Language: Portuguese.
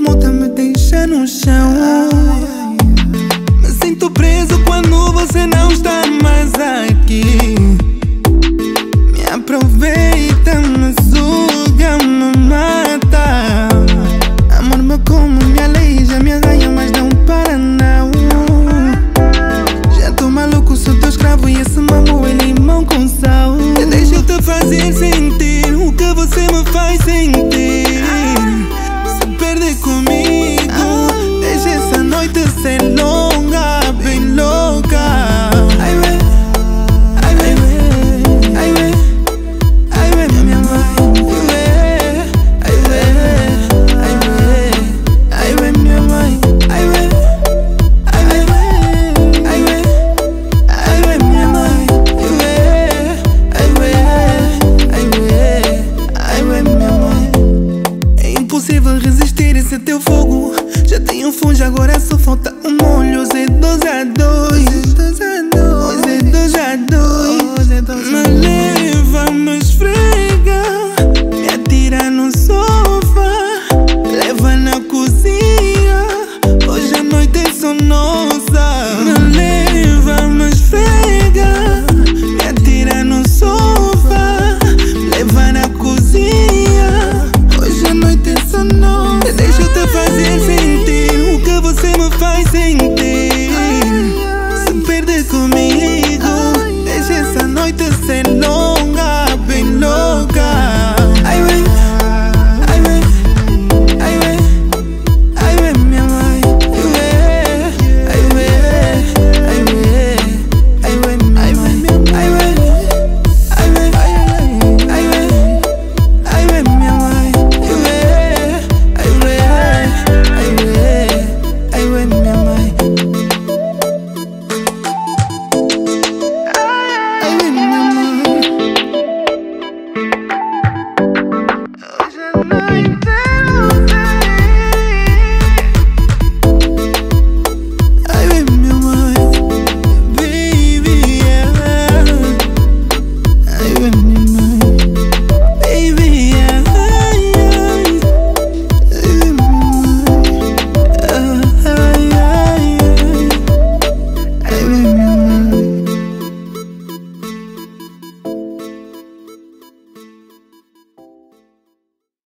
moda me deixa no chão. Me sinto preso quando você não está mais aqui. Me aproveita, me suga, me mata. Amor, me come, me aleija, me arranha, mas não para não. Já tô maluco, sou teu escravo e esse mambo é limão com sal. Deixa eu te fazer sentir o que você me faz sentir. Se perde comigo, deixa essa noite ser longa, bem louca. Ai, ué, ai, ué, ai, ué, ai, ué, minha mãe. Ai, ué, ai, ué, ai, ué, minha mãe. Ai, ué, ai, ué, ai, ué, ai, ué, minha mãe. Ai, ué, ai, ué, ai, ué, minha mãe. É impossível resistir esse teu fogo. Já tenho fundo, agora só falta um molho. Hoje é 2 a 2. Hoje é 2 a 2. Me leva, me esfrega, me atira no sofá, leva na cozinha. Hoje a noite é só nossa. Me leva, me esfrega, me atira no sofá, leva na cozinha. Hoje a noite é só nossa. Deixa eu te fazer